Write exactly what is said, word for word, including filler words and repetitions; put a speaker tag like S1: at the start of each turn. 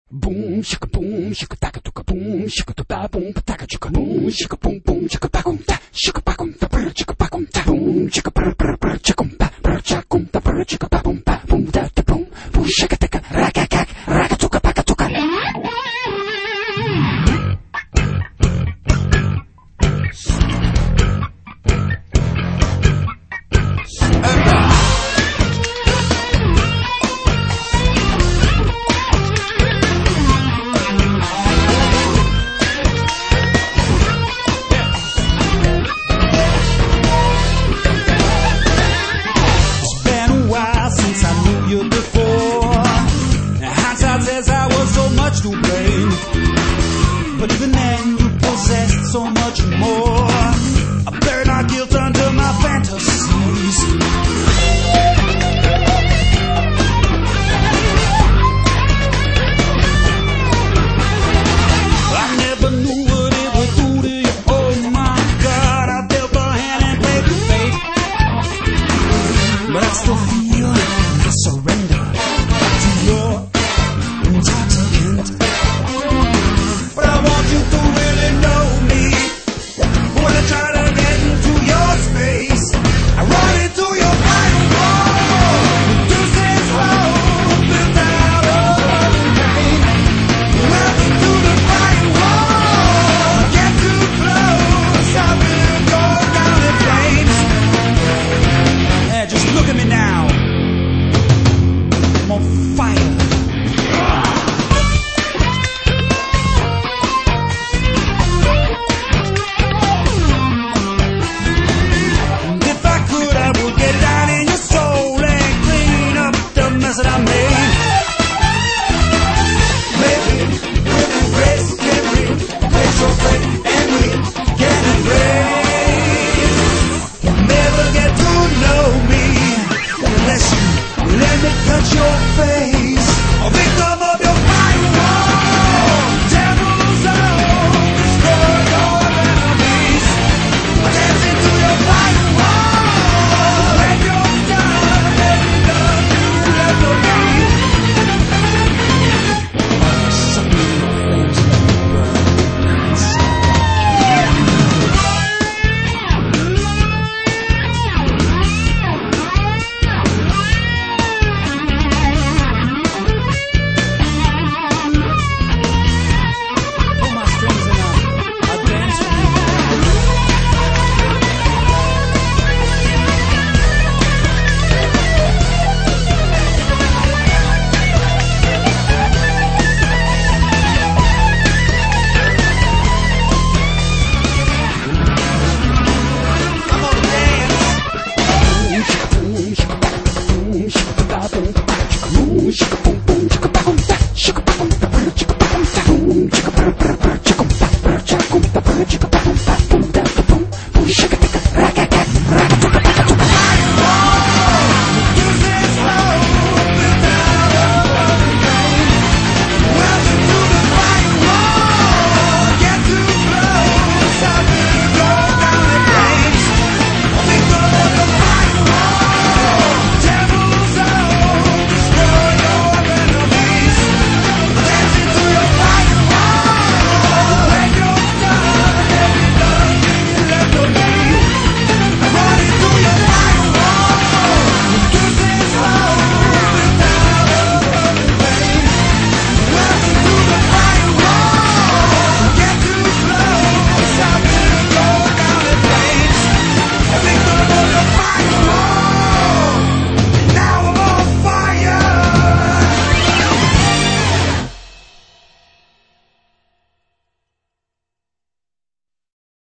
S1: Boom, shaka boom, shaka taka tuka boom, shaka to ba boom, pataka chuka boom, shaka boom boom, shaka ba gum ta, shaka ba gum ta, brr shaka ba gum ta, boom, shaka brr brr brr chakum ba, brr chakum ta, brr shaka ba boom ba, boom da da boom, boom shaka taka, raka kak, raka tuka paka tuka.
S2: To blame, but even then you possessed so much more.